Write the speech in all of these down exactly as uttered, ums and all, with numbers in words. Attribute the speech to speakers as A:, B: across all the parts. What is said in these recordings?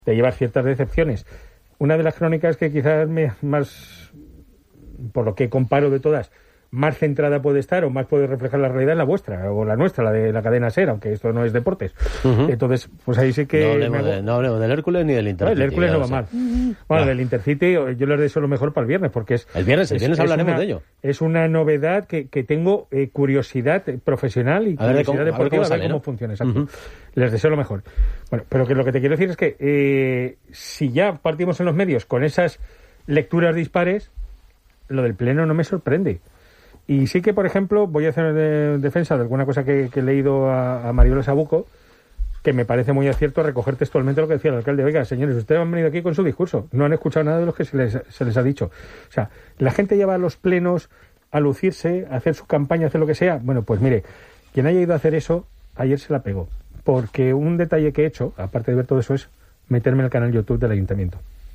A: te llevas ciertas decepciones. Una de las crónicas que quizás me más, por lo que comparo de todas, más centrada puede estar o más puede reflejar la realidad es la vuestra o la nuestra, la de la cadena SER, aunque esto no es deportes. Uh-huh. Entonces, pues ahí sí que...
B: No hablemos, hago... de, no hablemos del Hércules ni del Intercity.
A: No, el Hércules no va mal. Uh-huh. Bueno, no. Del Intercity yo les deseo lo mejor para el viernes, porque es...
B: El viernes, el viernes
A: es,
B: hablaremos
A: es una,
B: de ello.
A: Es una novedad que, que tengo eh, curiosidad profesional y
B: a ver
A: curiosidad
B: cómo,
A: deportiva, a ver cómo, sale, a ver cómo
B: ¿no?
A: funciona. Exacto.
B: Uh-huh.
A: Les deseo lo mejor. Bueno, pero que lo que te quiero decir es que eh, si ya partimos en los medios con esas lecturas dispares, lo del pleno no me sorprende. Y sí que, por ejemplo, voy a hacer de, defensa de alguna cosa que, que he leído a, a Mariola Sabuco, que me parece muy acierto recoger textualmente lo que decía el alcalde. Oiga, señores, ustedes han venido aquí con su discurso, no han escuchado nada de lo que se les, se les ha dicho. O sea, la gente lleva a los plenos a lucirse, a hacer su campaña, a hacer lo que sea. Bueno, pues mire, quien haya ido a hacer eso, ayer se la pegó. Porque un detalle que he hecho, aparte de ver todo eso, es meterme en el canal YouTube del Ayuntamiento.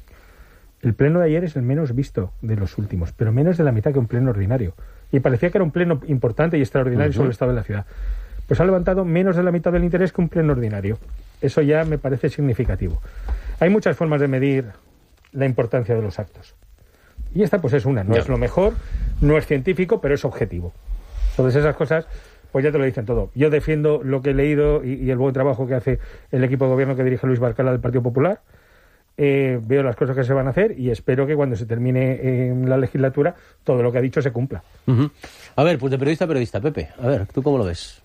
A: El pleno de ayer es el menos visto de los últimos, pero menos de la mitad que un pleno ordinario. Y parecía que era un pleno importante y extraordinario uh-huh. sobre el estado de la ciudad. Pues ha levantado menos de la mitad del interés que un pleno ordinario. Eso ya me parece significativo. Hay muchas formas de medir la importancia de los actos. Y esta pues es una. No ya. es lo mejor, no es científico, pero es objetivo. Entonces esas cosas, pues ya te lo dicen todo. Yo defiendo lo que he leído y, y el buen trabajo que hace el equipo de gobierno que dirige Luis Barcala del Partido Popular. Eh, veo las cosas que se van a hacer y espero que cuando se termine eh, la legislatura todo lo que ha dicho se cumpla.
B: Uh-huh. A ver, pues de periodista a periodista, Pepe, a ver, ¿tú cómo lo ves?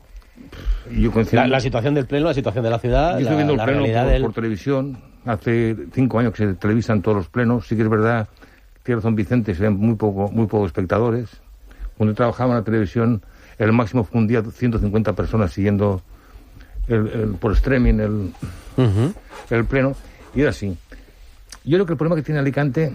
C: Yo
B: la, la situación del pleno, la situación de la ciudad,
C: yo estoy viendo
B: la,
C: el pleno
B: la
C: por,
B: del...
C: por televisión. Hace cinco años que se televisan todos los plenos. Sí que es verdad, tiene razón Vicente, se ven muy poco, muy pocos espectadores. Cuando trabajaba en la televisión, el máximo fue un día ciento cincuenta personas siguiendo el, el, por streaming el, uh-huh. el pleno, y era así. Yo creo que el problema que tiene Alicante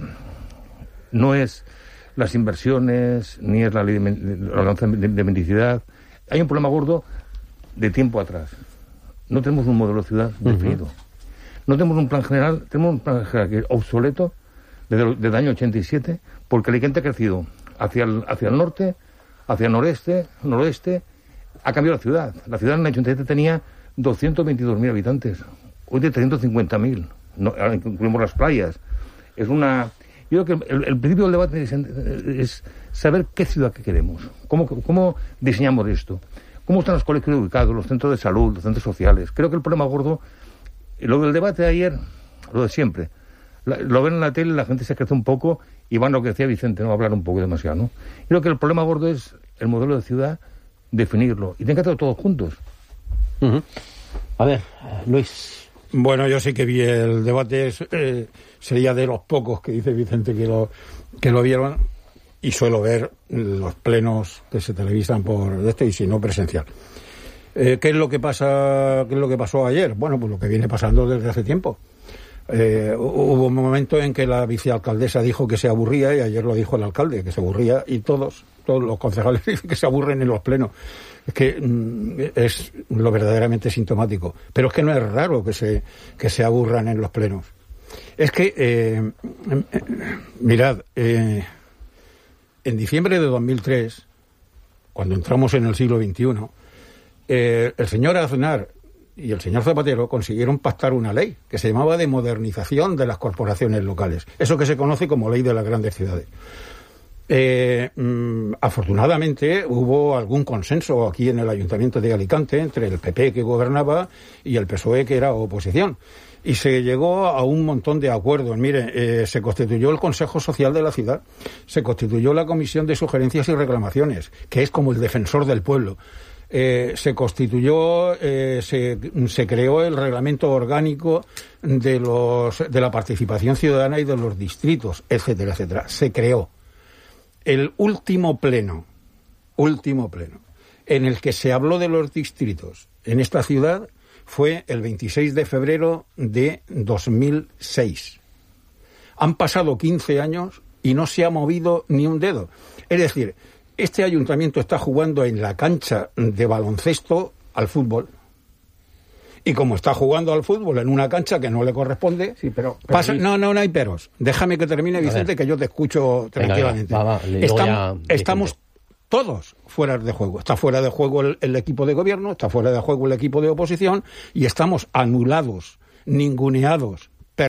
C: no es las inversiones, ni es la ley de, la ordenanza de, de mendicidad. Hay un problema gordo de tiempo atrás. No tenemos un modelo de ciudad uh-huh. definido. No tenemos un plan general, tenemos un plan general que es obsoleto desde, desde el año ochenta y siete, porque Alicante ha crecido hacia el, hacia el norte, hacia el noreste, noroeste, ha cambiado la ciudad. La ciudad en el ochenta y siete tenía doscientos veintidós mil habitantes, hoy de trescientos cincuenta mil. No, ahora incluimos las playas. Es una... Yo creo que el, el principio del debate es, es saber qué ciudad que queremos, cómo, cómo diseñamos esto, cómo están los colegios ubicados, los centros de salud, los centros sociales. Creo que el problema gordo, lo del debate de ayer, lo de siempre, la, lo ven en la tele, la gente se crece un poco y van a lo que decía Vicente, no va a hablar un poco demasiado, ¿no? Creo que el problema gordo es el modelo de ciudad, definirlo, y tienen que hacerlo todos juntos.
B: Uh-huh. A ver, Luis...
D: Bueno, yo sí que vi el debate, eh, sería de los pocos que dice Vicente que lo que lo vieron, y suelo ver los plenos que se televisan por este y si no presencial. Eh, ¿Qué es lo que pasa? ¿Qué es lo que pasó ayer? Bueno, pues lo que viene pasando desde hace tiempo. Eh, hubo un momento en que la vicealcaldesa dijo que se aburría, y ayer lo dijo el alcalde, que se aburría, y todos, todos los concejales dicen que se aburren en los plenos. Es que mm, es lo verdaderamente sintomático. Pero es que no es raro que se, que se aburran en los plenos. Es que, eh, eh, mirad, eh, en diciembre de dos mil tres, cuando entramos en el siglo veintiuno, eh, el señor Aznar y el señor Zapatero consiguieron pactar una ley que se llamaba de modernización de las corporaciones locales. Eso que se conoce como ley de las grandes ciudades. Eh, mm, afortunadamente hubo algún consenso aquí en el Ayuntamiento de Alicante entre el P P que gobernaba y el P S O E que era oposición. Y se llegó a un montón de acuerdos. Mire, eh, se constituyó el Consejo Social de la ciudad, se constituyó la Comisión de Sugerencias y Reclamaciones, que es como el defensor del pueblo. Eh, se constituyó, eh, se, se creó el reglamento orgánico de los de la participación ciudadana y de los distritos, etcétera, etcétera. Se creó. El último pleno, último pleno, en el que se habló de los distritos en esta ciudad fue el veintiséis de febrero de dos mil seis. Han pasado quince años y no se ha movido ni un dedo. Es decir, este ayuntamiento está jugando en la cancha de baloncesto al fútbol. Y como está jugando al fútbol en una cancha que no le corresponde,
A: sí, pero, pero
D: pasa, no, no, no hay peros. Déjame que termine, Vicente, que yo te escucho tranquilamente.
B: Venga, va, va,
D: estamos estamos todos fuera de juego. Está fuera de juego el, el equipo de gobierno, está fuera de juego el equipo de oposición, y estamos anulados, ninguneados